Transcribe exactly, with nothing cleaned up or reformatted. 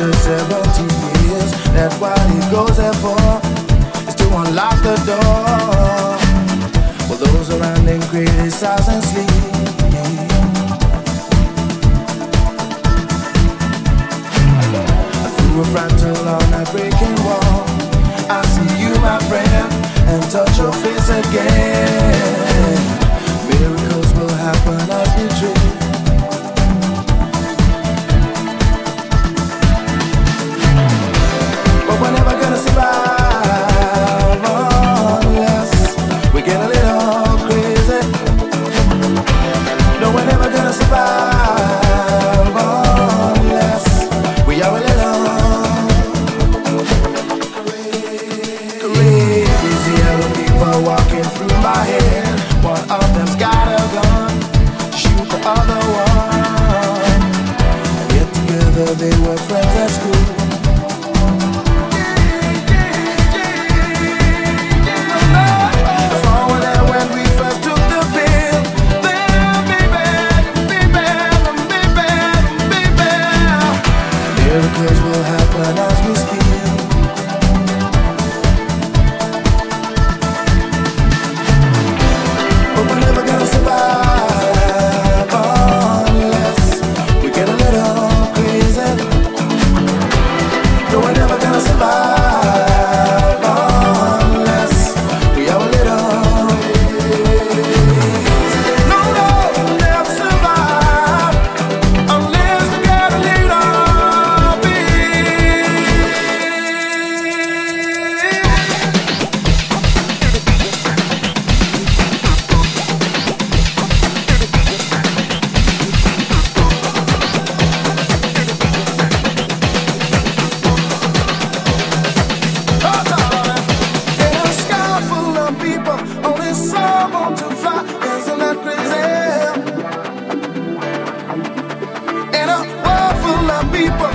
after seventy years, that's what he goes there for, is to unlock the door. Well, those around him criticize and sleep. Through a fractal on a breaking wall, I see you, my friend, and touch your face again. Miracles will happen as we dream. But we're never gonna survive unless we get a little crazy. No, we're never gonna survive unless we are a little crazy. Other people walking through my head. One of them's got a gun to shoot the other one. And yet together they were friends at school. Miracles will happen as we speak. But we're never gonna survive unless we get a little crazy. No, we're never gonna survive unless we are a little crazy. No, no, we'll never survive unless we get a little. Only someone to fly, isn't that crazy? In a world full of people.